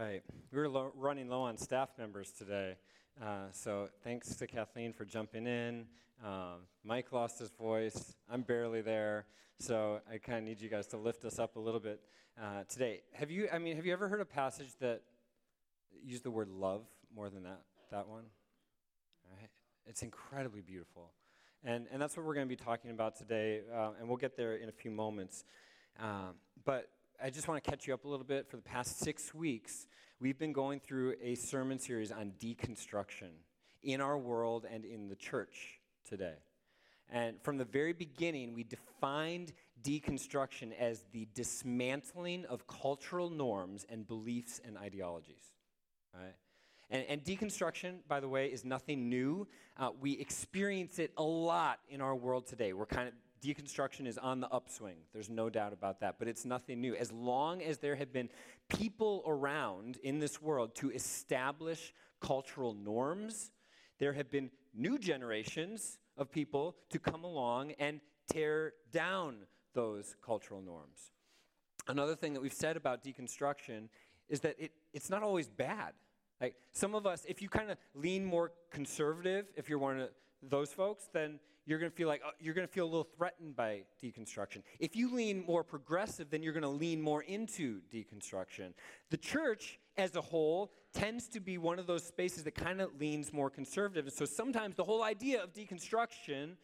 right. We were running low on staff members today, so thanks to Kathleen for jumping in. Mike lost his voice. I'm barely there, so I kind of need you guys to lift us up a little bit today. Have you ever heard a passage that used the word love more than that one? All right. It's incredibly beautiful, and that's what we're going to be talking about today, and we'll get there in a few moments. But I just want to catch you up a little bit. For the past 6 weeks, we've been going through a sermon series on deconstruction in our world and in the church today. And from the very beginning, we defined deconstruction as the dismantling of cultural norms and beliefs and ideologies. Right? And deconstruction, by the way, is nothing new. We experience it a lot in our world today. Deconstruction is on the upswing. There's no doubt about that, but it's nothing new. As long as there have been people around in this world to establish cultural norms, there have been new generations of people to come along and tear down those cultural norms. Another thing that we've said about deconstruction is that it's not always bad. Like some of us, if you kind of lean more conservative, if you're one of those folks, then you're going to feel a little threatened by deconstruction. If you lean more progressive, then you're going to lean more into deconstruction. The church as a whole tends to be one of those spaces that kind of leans more conservative. And so sometimes the whole idea of deconstruction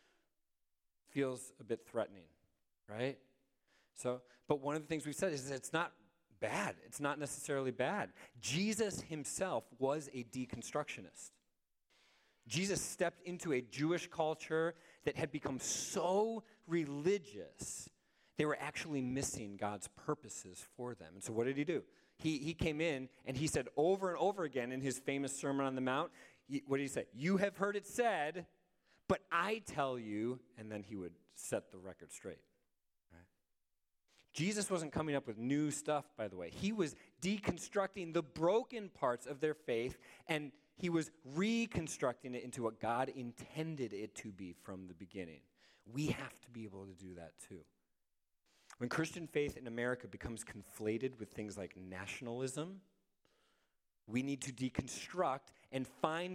feels a bit threatening, right? But one of the things we've said is that it's not bad. It's not necessarily bad. Jesus himself was a deconstructionist. Jesus stepped into a Jewish culture that had become so religious, they were actually missing God's purposes for them. And so what did he do? He came in and he said over and over again in his famous Sermon on the Mount, what did he say? You have heard it said, but I tell you, and then he would set the record straight. Right? Jesus wasn't coming up with new stuff, by the way. He was deconstructing the broken parts of their faith, and he was reconstructing it into what God intended it to be from the beginning. We have to be able to do that too. When Christian faith in America becomes conflated with things like nationalism, we need to deconstruct and find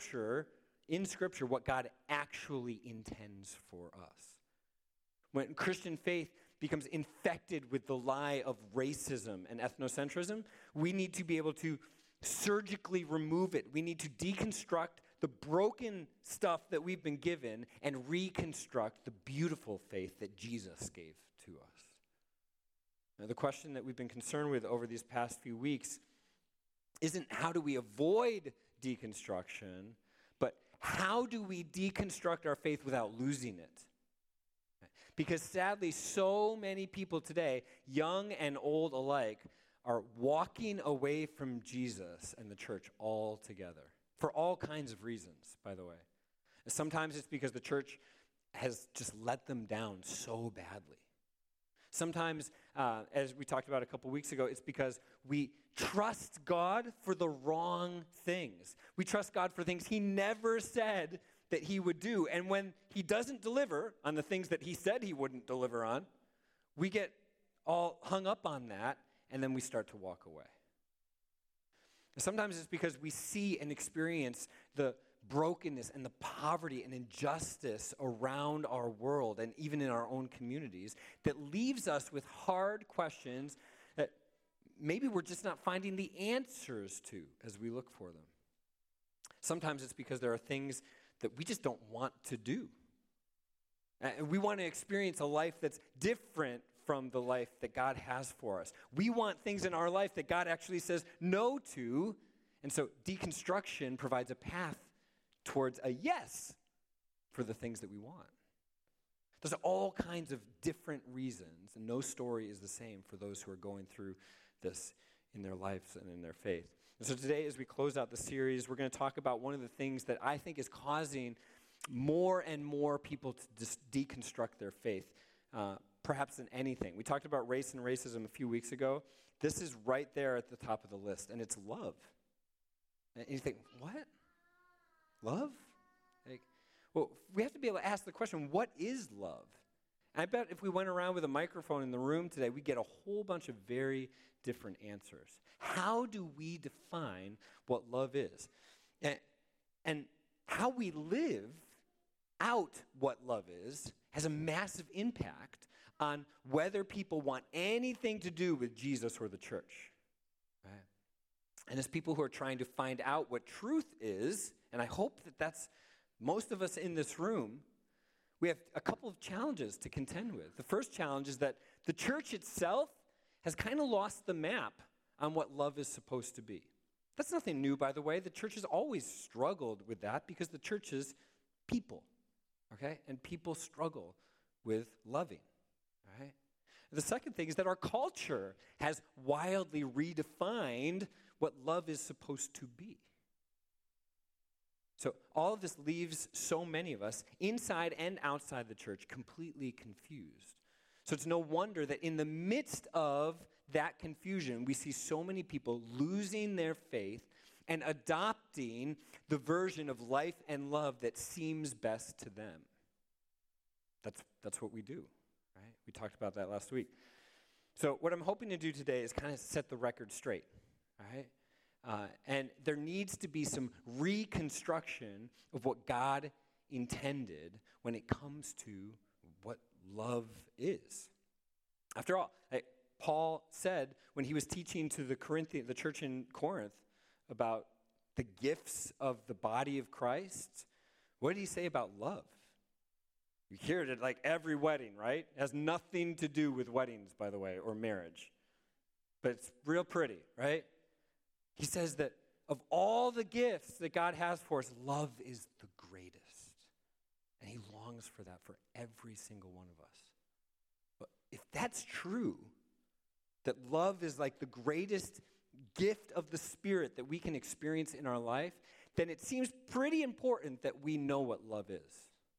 in Scripture, what God actually intends for us. When Christian faith becomes infected with the lie of racism and ethnocentrism, we need to be able to surgically remove it. We need to deconstruct the broken stuff that we've been given and reconstruct the beautiful faith that Jesus gave to us. Now, the question that we've been concerned with over these past few weeks isn't how do we avoid deconstruction, but how do we deconstruct our faith without losing it? Because sadly, so many people today, young and old alike, are walking away from Jesus and the church altogether for all kinds of reasons, by the way. Sometimes it's because the church has just let them down so badly. Sometimes, as we talked about a couple weeks ago, it's because we trust God for the wrong things. We trust God for things he never said that he would do. And when he doesn't deliver on the things that he said he wouldn't deliver on, we get all hung up on that, and then we start to walk away. And sometimes it's because we see and experience the brokenness and the poverty and injustice around our world and even in our own communities that leaves us with hard questions that maybe we're just not finding the answers to as we look for them. Sometimes it's because there are things that we just don't want to do. And we want to experience a life that's different from the life that God has for us. We want things in our life that God actually says no to, and so deconstruction provides a path towards a yes for the things that we want. There's all kinds of different reasons, and no story is the same for those who are going through this in their lives and in their faith. And so today, as we close out the series, we're going to talk about one of the things that I think is causing more and more people to just deconstruct their faith, perhaps than anything. We talked about race and racism a few weeks ago. This is right there at the top of the list, and it's love. And you think, what? Love? Well, we have to be able to ask the question, what is love? And I bet if we went around with a microphone in the room today, we'd get a whole bunch of very different answers. How do we define what love is? And how we live out what love is has a massive impact on whether people want anything to do with Jesus or the church. Right? And as people who are trying to find out what truth is, and I hope that that's most of us in this room, we have a couple of challenges to contend with. The first challenge is that the church itself has kind of lost the map on what love is supposed to be. That's nothing new, by the way. The church has always struggled with that because the church is people, okay? And people struggle with loving, right? The second thing is that our culture has wildly redefined what love is supposed to be. So all of this leaves so many of us, inside and outside the church, completely confused. So it's no wonder that in the midst of that confusion, we see so many people losing their faith and adopting the version of life and love that seems best to them. That's what we do, right? We talked about that last week. So what I'm hoping to do today is kind of set the record straight, right? And there needs to be some reconstruction of what God intended when it comes to what love is. After all, Paul said when he was teaching to the church in Corinth about the gifts of the body of Christ, what did he say about love? You hear it at like every wedding, right? It has nothing to do with weddings, by the way, or marriage. But it's real pretty, right? He says that of all the gifts that God has for us, love is the greatest. And he longs for that for every single one of us. But if that's true, that love is like the greatest gift of the Spirit that we can experience in our life, then it seems pretty important that we know what love is.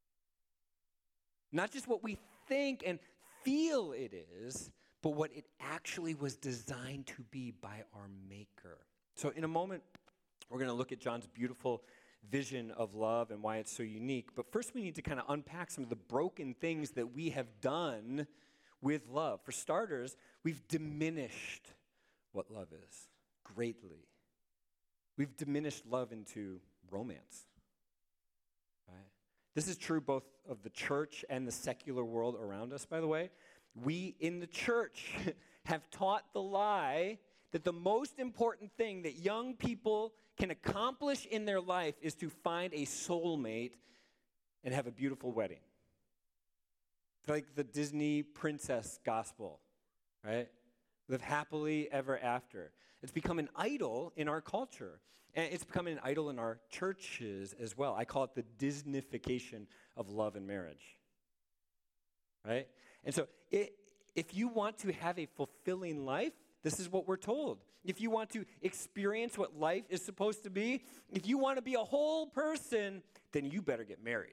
Not just what we think and feel it is, but what it actually was designed to be by our Maker. So in a moment, we're going to look at John's beautiful vision of love and why it's so unique. But first, we need to kind of unpack some of the broken things that we have done with love. For starters, we've diminished what love is greatly. We've diminished love into romance. Right? This is true both of the church and the secular world around us, by the way. We in the church have taught the lie that the most important thing that young people can accomplish in their life is to find a soulmate and have a beautiful wedding. It's like the Disney princess gospel, right? Live happily ever after. It's become an idol in our culture. And it's becoming an idol in our churches as well. I call it the Disneyfication of love and marriage, right? And so if you want to have a fulfilling life, this is what we're told. If you want to experience what life is supposed to be, if you want to be a whole person, then you better get married.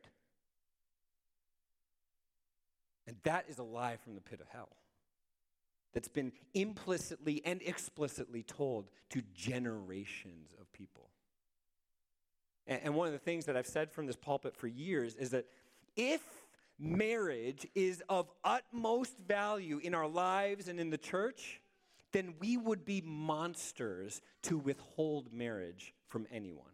And that is a lie from the pit of hell that's been implicitly and explicitly told to generations of people. And one of the things that I've said from this pulpit for years is that if marriage is of utmost value in our lives and in the church, then we would be monsters to withhold marriage from anyone.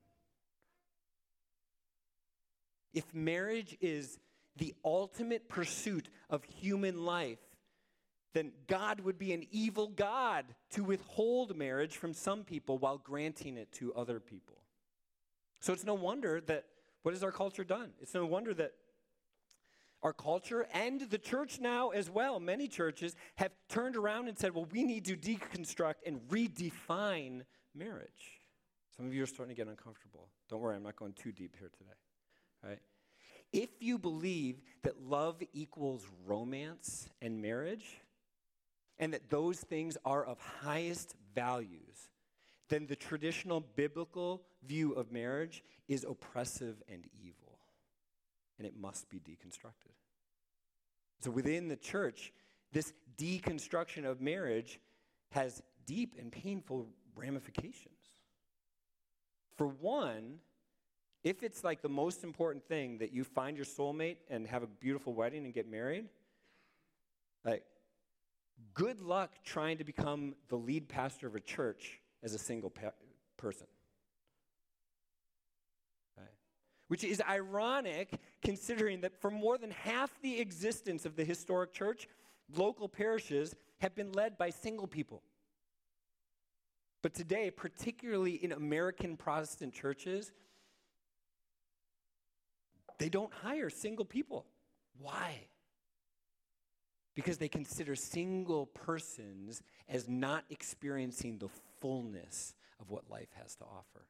If marriage is the ultimate pursuit of human life, then God would be an evil God to withhold marriage from some people while granting it to other people. So it's no wonder that, what has our culture done? It's no wonder that our culture and the church now as well, many churches have turned around and said, well, we need to deconstruct and redefine marriage. Some of you are starting to get uncomfortable. Don't worry, I'm not going too deep here today. Right? If you believe that love equals romance and marriage, and that those things are of highest values, then the traditional biblical view of marriage is oppressive and evil, and it must be deconstructed. So within the church, this deconstruction of marriage has deep and painful ramifications. For one, if it's like the most important thing that you find your soulmate and have a beautiful wedding and get married, Like, good luck trying to become the lead pastor of a church as a single person. Right? Which is ironic considering that for more than half the existence of the historic church, local parishes have been led by single people. But today, particularly in American Protestant churches, they don't hire single people. Why? Because they consider single persons as not experiencing the fullness of what life has to offer.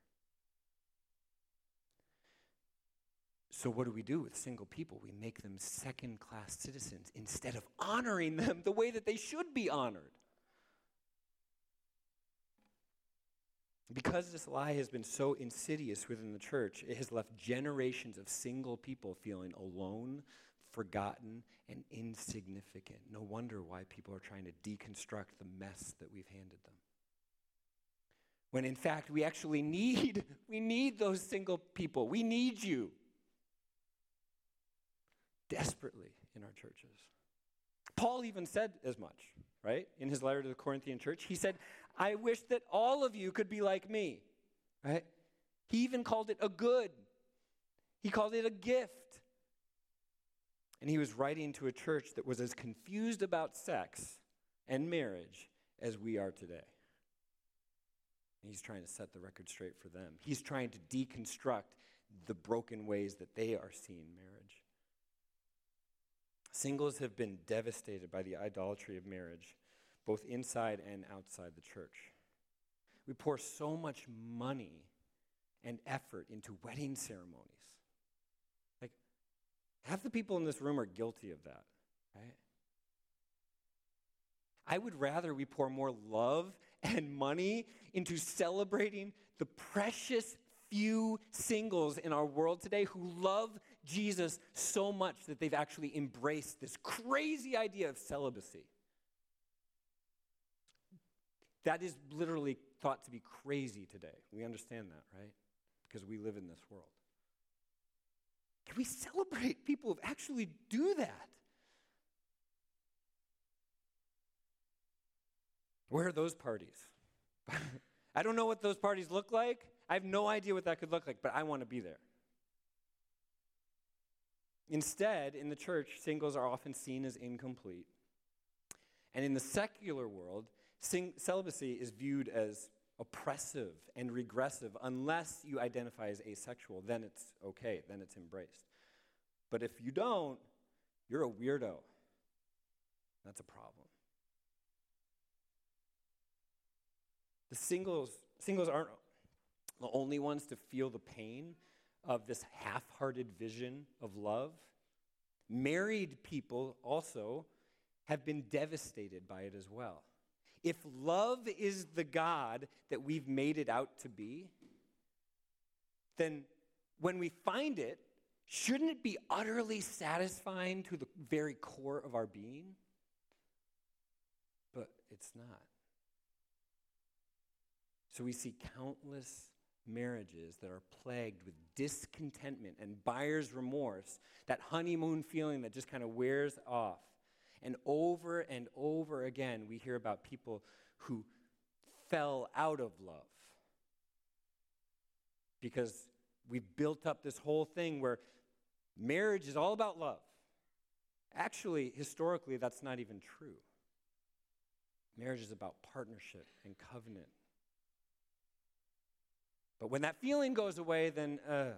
So what do we do with single people? We make them second-class citizens instead of honoring them the way that they should be honored. Because this lie has been so insidious within the church, it has left generations of single people feeling alone, forgotten, and insignificant. No wonder why people are trying to deconstruct the mess that we've handed them. When in fact, we actually need those single people. We need you desperately in our churches. Paul even said as much, right? In his letter to the Corinthian church, he said, I wish that all of you could be like me, right? He even called it a good. He called it a gift. And he was writing to a church that was as confused about sex and marriage as we are today. And he's trying to set the record straight for them. He's trying to deconstruct the broken ways that they are seeing marriage. Singles have been devastated by the idolatry of marriage, both inside and outside the church. We pour so much money and effort into wedding ceremonies. Like, half the people in this room are guilty of that, right? I would rather we pour more love and money into celebrating the precious few singles in our world today who love Jesus so much that they've actually embraced this crazy idea of celibacy. That is literally thought to be crazy today. We understand that, right? Because we live in this world. Can we celebrate people who actually do that? Where are those parties? I don't know what those parties look like. I have no idea what that could look like, but I want to be there. Instead, in the church, singles are often seen as incomplete. And in the secular world, celibacy is viewed as oppressive and regressive unless you identify as asexual. Then it's okay. Then it's embraced. But if you don't, you're a weirdo. That's a problem. The singles aren't the only ones to feel the pain of this half-hearted vision of love. Married people also have been devastated by it as well. If love is the God that we've made it out to be, then when we find it, shouldn't it be utterly satisfying to the very core of our being? But it's not. So we see countless marriages that are plagued with discontentment and buyer's remorse, that honeymoon feeling that just kind of wears off. And over again, we hear about people who fell out of love because we've built up this whole thing where marriage is all about love. Actually, historically, that's not even true. Marriage is about partnership and covenant. But when that feeling goes away, then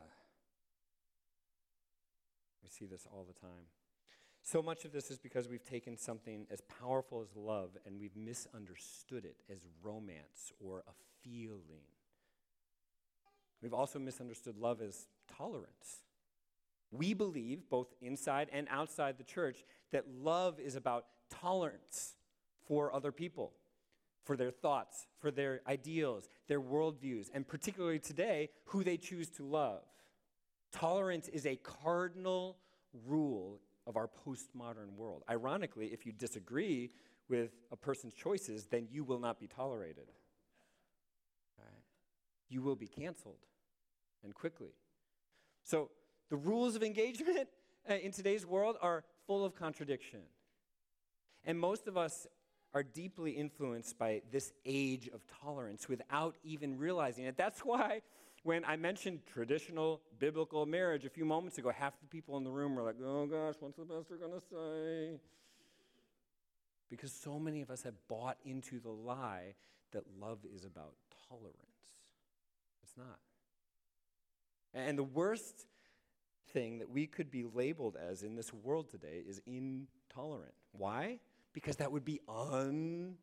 we see this all the time. So much of this is because we've taken something as powerful as love and we've misunderstood it as romance or a feeling. We've also misunderstood love as tolerance. We believe, both inside and outside the church, that love is about tolerance for other people, for their thoughts, for their ideals, their worldviews, and particularly today, who they choose to love. Tolerance is a cardinal rule of our postmodern world. Ironically, if you disagree with a person's choices, then you will not be tolerated. Right? You will be canceled, and quickly. So the rules of engagement in today's world are full of contradiction. And most of us are deeply influenced by this age of tolerance without even realizing it. That's why when I mentioned traditional biblical marriage a few moments ago, half the people in the room were like, oh gosh, what's the pastor going to say? Because so many of us have bought into the lie that love is about tolerance. It's not. And the worst thing that we could be labeled as in this world today is intolerant. Why? Because that would be unloving.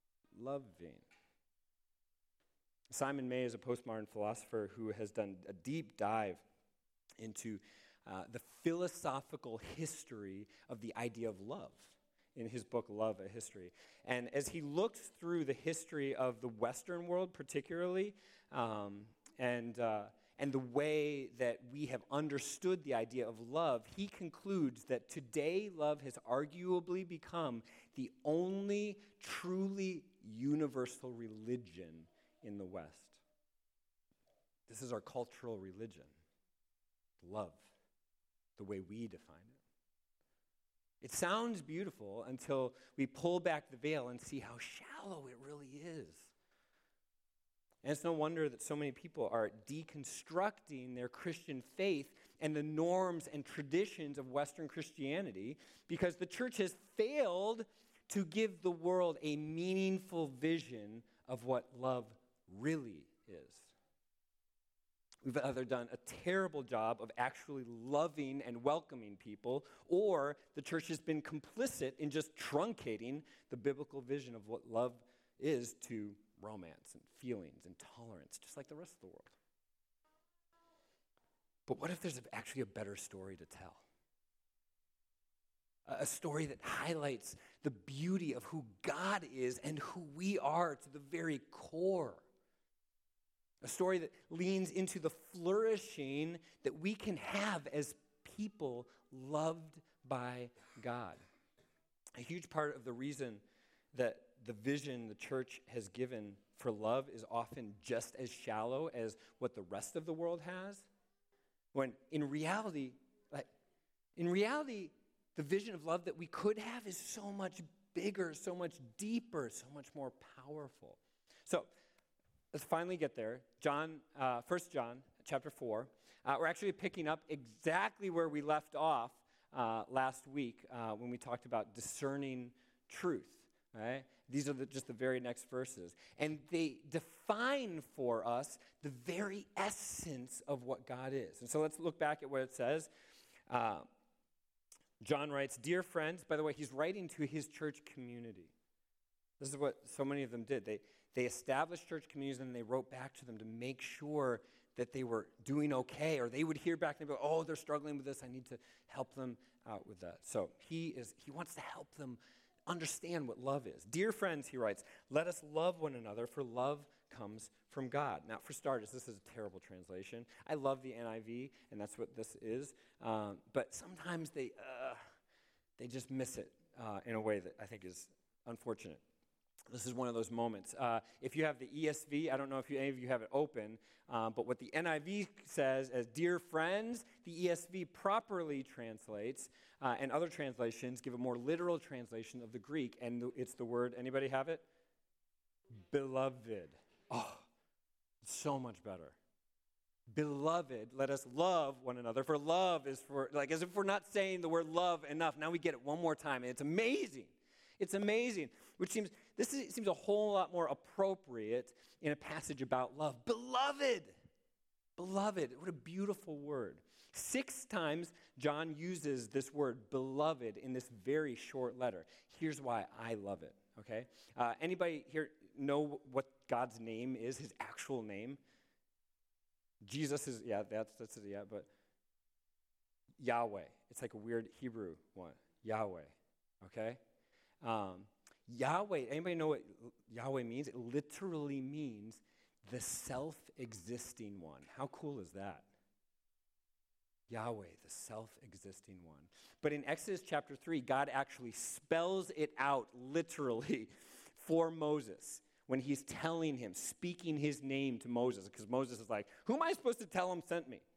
Simon May is a postmodern philosopher who has done a deep dive into the philosophical history of the idea of love in his book, Love, A History. And as he looks through the history of the Western world particularly, and the way that we have understood the idea of love, he concludes that today love has arguably become the only truly universal religion in the West. This is our cultural religion, love, the way we define it. It sounds beautiful until we pull back the veil and see how shallow it really is. And it's no wonder that so many people are deconstructing their Christian faith and the norms and traditions of Western Christianity because the church has failed to give the world a meaningful vision of what love really is. We've either done a terrible job of actually loving and welcoming people, or the church has been complicit in just truncating the biblical vision of what love is to romance and feelings and tolerance, just like the rest of the world. But what if there's actually a better story to tell? A story that highlights the beauty of who God is and who we are to the very core. A story that leans into the flourishing that we can have as people loved by God. A huge part of the reason that the vision the church has given for love is often just as shallow as what the rest of the world has, when in reality, the vision of love that we could have is so much bigger, so much deeper, so much more powerful. So let's finally get there. 1 John chapter 4. We're actually picking up exactly where we left off last week when we talked about discerning truth. Right? These are just the very next verses. And they define for us the very essence of what God is. And so let's look back at what it says. John writes, "Dear friends," by the way, he's writing to his church community. This is what so many of them did. They established church communities and they wrote back to them to make sure that they were doing okay, or they would hear back and they'd go, oh, they're struggling with this. I need to help them out with that. So he wants to help them understand what love is. "Dear friends," he writes, "let us love one another, for love comes from God." Now, for starters, this is a terrible translation. I love the NIV, and that's what this is. But sometimes they just miss it in a way that I think is unfortunate. This is one of those moments. If you have the ESV, I don't know if any of you have it open, but what the NIV says as "dear friends," the ESV properly translates, and other translations give a more literal translation of the Greek, and it's the word, anybody have it? Beloved. Oh, it's so much better. Beloved, let us love one another, for love is for, like as if we're not saying the word love enough. Now we get it one more time, and it's amazing. It's amazing, which seems a whole lot more appropriate in a passage about love. Beloved, beloved, what a beautiful word. 6 times John uses this word beloved in this very short letter. Here's why I love it, okay? Anybody here know what God's name is, his actual name? Jesus is, that's it, but Yahweh. It's like a weird Hebrew one. Yahweh, okay? Yahweh, anybody know what Yahweh means? It literally means the self-existing one. How cool is that? Yahweh, the self-existing one. But in Exodus chapter 3, God actually spells it out literally for Moses when he's telling him, speaking his name to Moses, because Moses is like, who am I supposed to tell him sent me?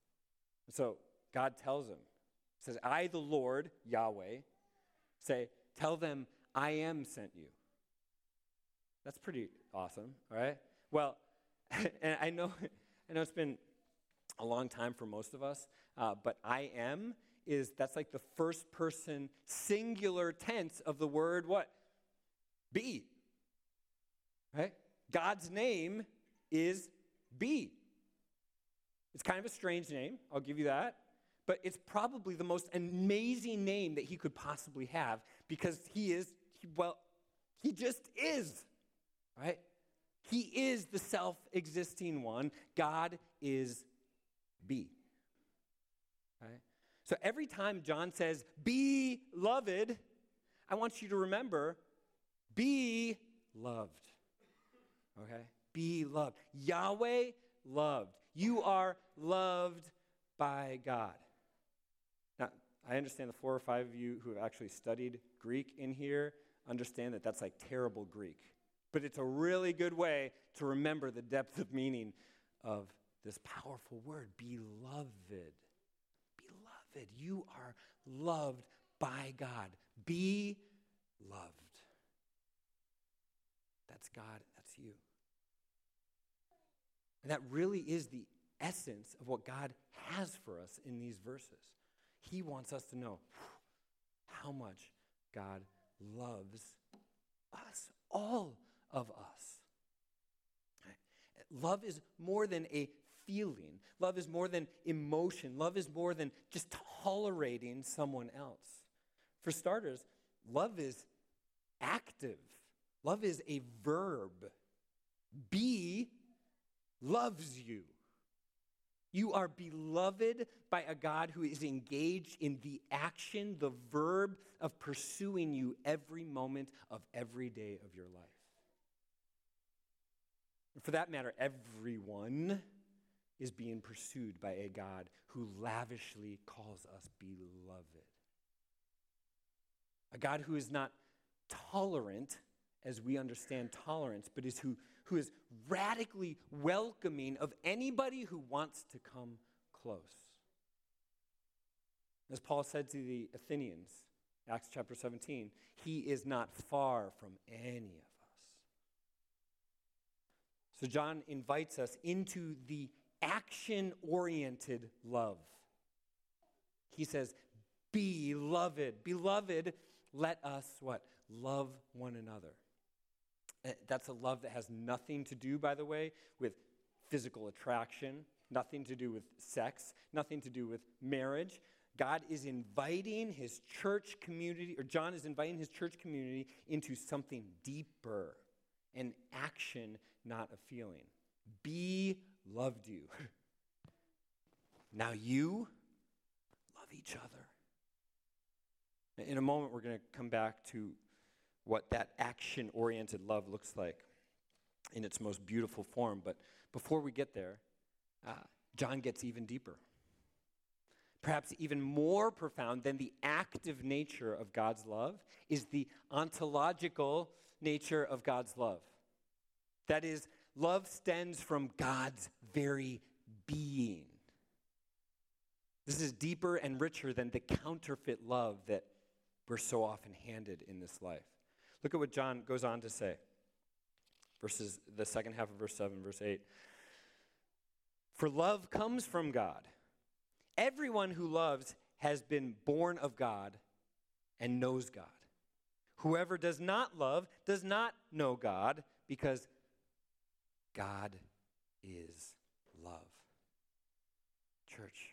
So God tells him, says, I, the Lord, Yahweh, say, tell them I am sent you. That's pretty awesome, all right? Well, and I know it's been a long time for most of us, but I am that's like the first person singular tense of the word what? Be. Right? God's name is Be. It's kind of a strange name, I'll give you that, but it's probably the most amazing name that he could possibly have because he just is, right? He is the self-existing one. God is Be. Right? So every time John says, beloved, I want you to remember, be loved. Okay? Be loved. Yahweh loved. You are loved by God. Now, I understand the 4 or 5 of you who have actually studied Greek in here understand that that's like terrible Greek. But it's a really good way to remember the depth of meaning of this powerful word, beloved. Beloved, you are loved by God. Be loved. That's God, that's you. And that really is the essence of what God has for us in these verses. He wants us to know how much God loves us, all of us. Love is more than a feeling. Love is more than emotion. Love is more than just tolerating someone else. For starters, love is active. Love is a verb. Be loves you. You are beloved by a God who is engaged in the action, the verb of pursuing you every moment of every day of your life. For that matter, everyone is being pursued by a God who lavishly calls us beloved. A God who is not tolerant as we understand tolerance, but who is radically welcoming of anybody who wants to come close. As Paul said to the Athenians, Acts chapter 17, he is not far from any of us. So John invites us into the action-oriented love. He says, beloved, let us what? Love one another. That's a love that has nothing to do, by the way, with physical attraction, nothing to do with sex, nothing to do with marriage. God is inviting his church community, or John is inviting his church community into something deeper, an action, not a feeling. Be loved you. Now you love each other. In a moment, we're going to come back to what that action-oriented love looks like in its most beautiful form. But before we get there, John gets even deeper. Perhaps even more profound than the active nature of God's love is the ontological nature of God's love. That is, love stems from God's very being. This is deeper and richer than the counterfeit love that we're so often handed in this life. Look at what John goes on to say. The second half of verse 7, verse 8. For love comes from God. Everyone who loves has been born of God and knows God. Whoever does not love does not know God, because God is love. Church,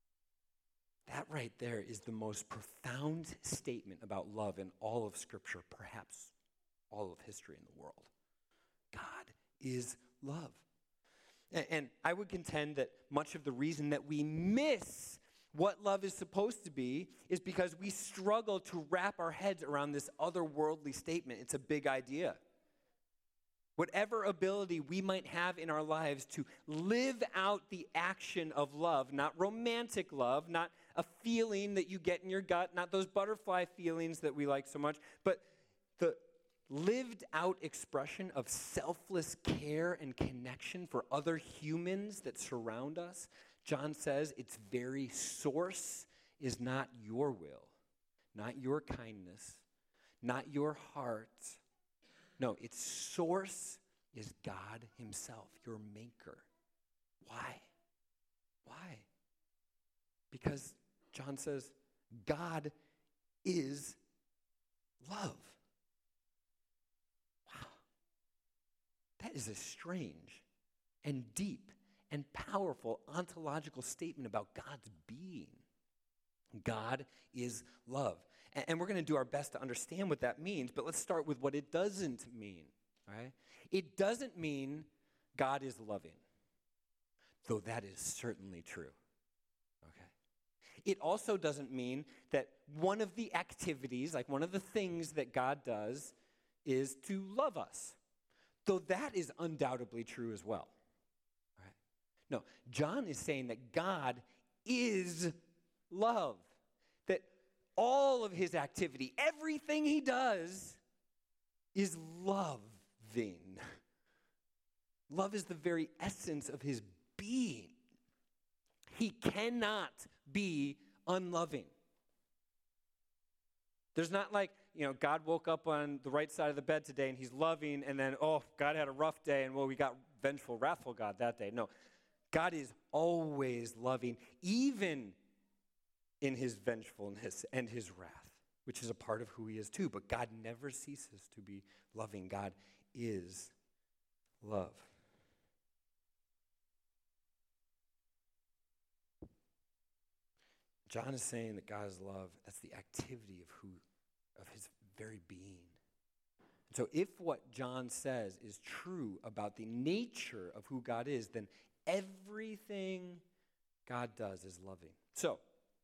that right there is the most profound statement about love in all of Scripture, perhaps all of history in the world. God is love. And I would contend that much of the reason that we miss what love is supposed to be is because we struggle to wrap our heads around this otherworldly statement. It's a big idea. Whatever ability we might have in our lives to live out the action of love, not romantic love, not a feeling that you get in your gut, not those butterfly feelings that we like so much, but the lived out expression of selfless care and connection for other humans that surround us. John says its very source is not your will, not your kindness, not your heart. No, its source is God himself, your maker. Why? Why? Because John says God is love. Wow. That is a strange and deep and powerful ontological statement about God's being. God is love. And we're going to do our best to understand what that means, but let's start with what it doesn't mean, right? It doesn't mean God is loving, though that is certainly true, okay? It also doesn't mean that one of the activities, like one of the things that God does, is to love us, though that is undoubtedly true as well, right? No, John is saying that God is love, that all of his activity, everything he does, is loving. Love is the very essence of his being. He cannot be unloving. There's not like, God woke up on the right side of the bed today and he's loving, and then, God had a rough day, and we got vengeful, wrathful God that day. No, God is always loving, even in his vengefulness and his wrath, which is a part of who he is too. But God never ceases to be loving. God is love. John is saying that God is love. That's the activity of his very being. So if what John says is true about the nature of who God is, then everything God does is loving. So,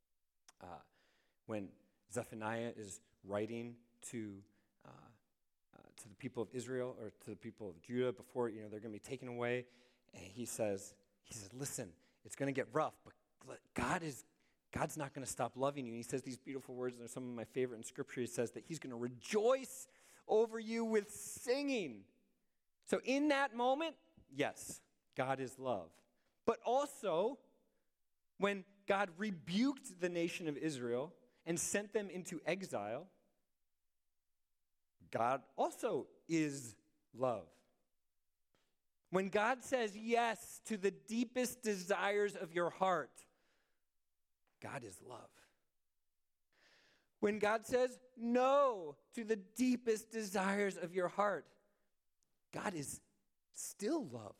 when Zephaniah is writing to the people of Israel, or to the people of Judah before they're going to be taken away, and he says, listen, it's going to get rough, but God's not going to stop loving you. And he says these beautiful words, and they're some of my favorite in Scripture. He says that he's going to rejoice over you with singing. So in that moment, yes, God is love. But also, when God rebuked the nation of Israel and sent them into exile, God also is love. When God says yes to the deepest desires of your heart, God is love. When God says no to the deepest desires of your heart, God is still love.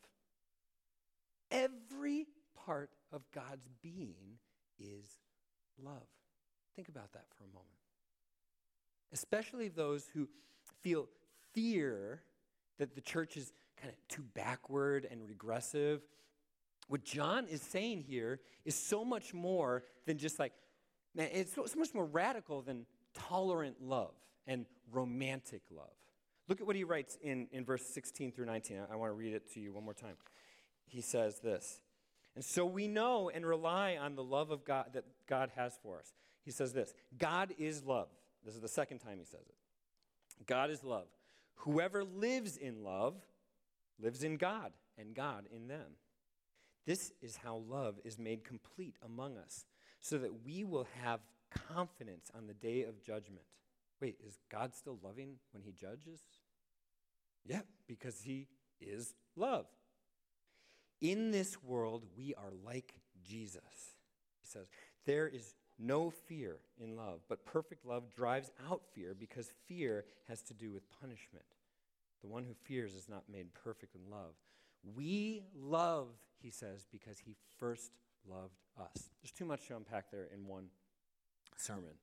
Every part of God's being is love. Think about that for a moment. Especially those who feel fear that the church is kind of too backward and regressive. What John is saying here is so much more than just like, man, it's so much more radical than tolerant love and romantic love. Look at what he writes in verse 16 through 19. I want to read it to you one more time. He says this, and so we know and rely on the love of God that God has for us. He says this, God is love. This is the second time he says it. God is love. Whoever lives in love lives in God, and God in them. This is how love is made complete among us, so that we will have confidence on the day of judgment. Wait, is God still loving when he judges? Yeah, because he is love. In this world, we are like Jesus. He says, there is no fear in love, but perfect love drives out fear, because fear has to do with punishment. The one who fears is not made perfect in love. We love, he says, because he first loved us. There's too much to unpack there in one sermon.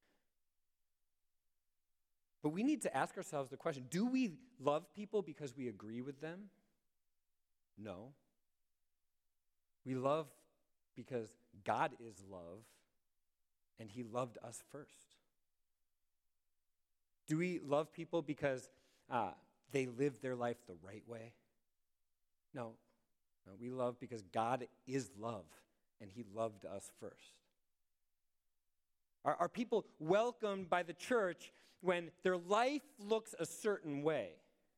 But we need to ask ourselves the question, do we love people because we agree with them? No. We love because God is love, and he loved us first. Do we love people because they live their life the right way? No. No, we love because God is love, and he loved us first. Are people welcomed by the church when their life looks a certain way?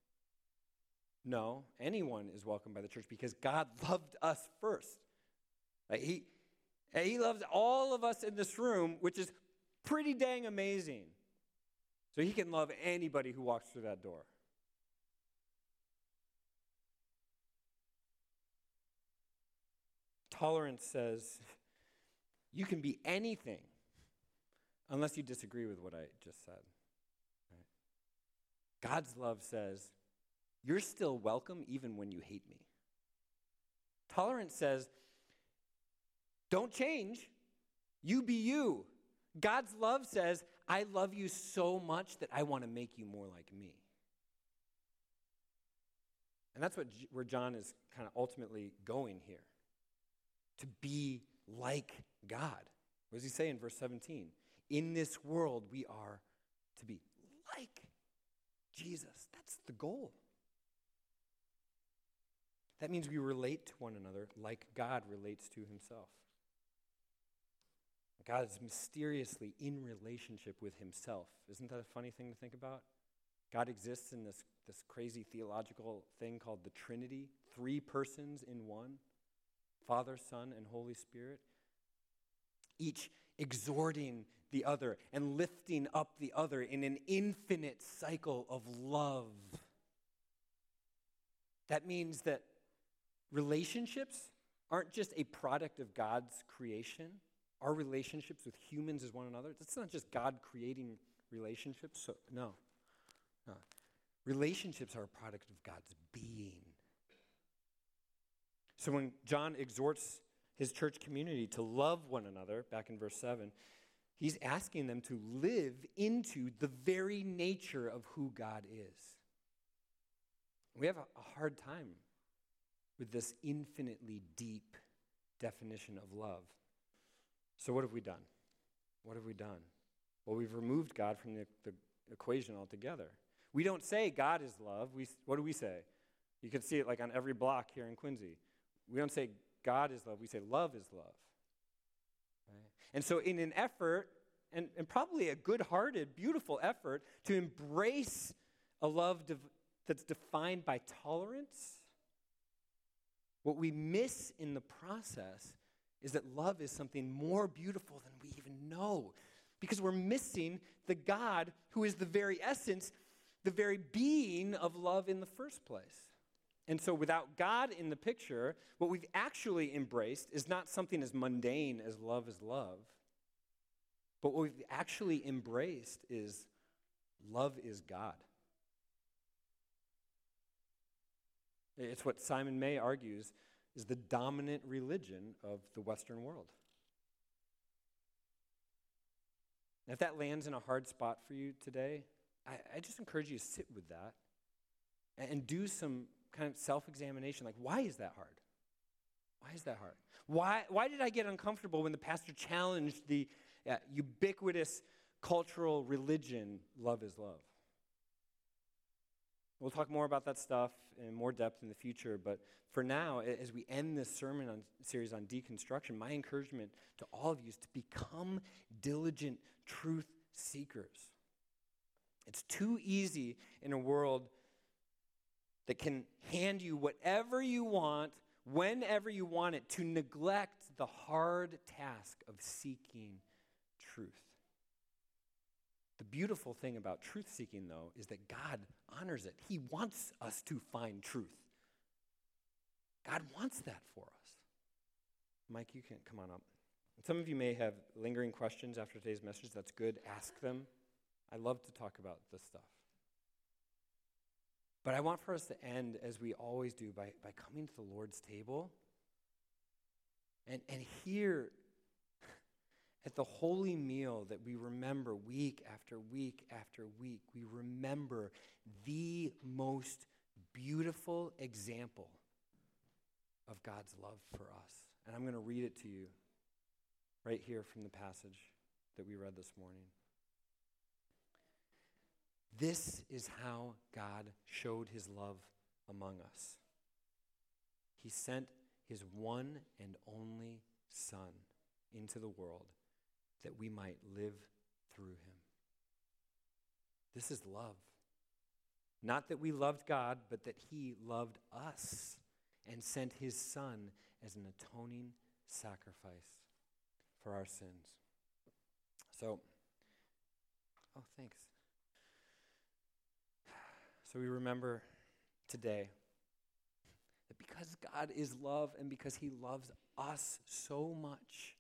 No, anyone is welcomed by the church because God loved us first. He loves all of us in this room, which is pretty dang amazing. So he can love anybody who walks through that door. Tolerance says you can be anything unless you disagree with what I just said. Right? God's love says you're still welcome even when you hate me. Tolerance says don't change. You be you. God's love says, I love you so much that I want to make you more like me. And that's where John is kind of ultimately going here. To be like God. What does he say in verse 17? In this world, we are to be like Jesus. That's the goal. That means we relate to one another like God relates to himself. God is mysteriously in relationship with himself. Isn't that a funny thing to think about? God exists in this crazy theological thing called the Trinity, 3 persons in one, Father, Son, and Holy Spirit, each exhorting the other and lifting up the other in an infinite cycle of love. That means that relationships aren't just a product of God's creation. Our relationships with humans as one another, that's not just God creating relationships. No. Relationships are a product of God's being. So when John exhorts his church community to love one another, back in verse 7, he's asking them to live into the very nature of who God is. We have a hard time with this infinitely deep definition of love. So what have we done? What have we done? Well, we've removed God from the equation altogether. We don't say God is love. What do we say? You can see it like on every block here in Quincy. We don't say God is love. We say love is love. Right? And so in an effort, and probably a good-hearted, beautiful effort, to embrace a love that's defined by tolerance, what we miss in the process is that love is something more beautiful than we even know. Because we're missing the God who is the very essence, the very being of love in the first place. And so without God in the picture, what we've actually embraced is not something as mundane as love is love. But what we've actually embraced is love is God. It's what Simon May argues is the dominant religion of the Western world. And if that lands in a hard spot for you today, I just encourage you to sit with that and do some kind of self-examination. Like, why is that hard? Why is that hard? Why did I get uncomfortable when the pastor challenged the ubiquitous cultural religion, love is love? We'll talk more about that stuff in more depth in the future, but for now, as we end this sermon series on deconstruction, my encouragement to all of you is to become diligent truth seekers. It's too easy in a world that can hand you whatever you want, whenever you want it, to neglect the hard task of seeking truth. The beautiful thing about truth-seeking, though, is that God honors it. He wants us to find truth. God wants that for us. Mike, you can come on up. Some of you may have lingering questions after today's message. That's good. Ask them. I love to talk about this stuff. But I want for us to end, as we always do, by coming to the Lord's table and here at the holy meal that we remember week after week after week, we remember the most beautiful example of God's love for us. And I'm going to read it to you right here from the passage that we read this morning. This is how God showed his love among us. He sent his one and only Son into the world that we might live through him. This is love. Not that we loved God, but that he loved us and sent his Son as an atoning sacrifice for our sins. So, thanks. So we remember today that because God is love and because he loves us so much,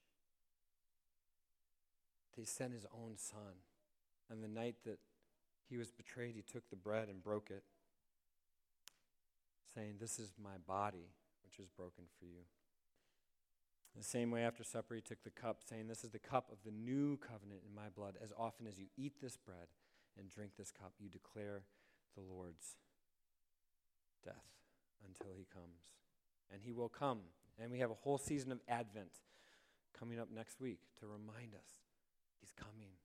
he sent his own son. And the night that he was betrayed, he took the bread and broke it, saying, "This is my body, which is broken for you." The same way after supper, he took the cup, saying, "This is the cup of the new covenant in my blood. As often as you eat this bread and drink this cup, you declare the Lord's death until he comes." And he will come. And we have a whole season of Advent coming up next week to remind us he's coming.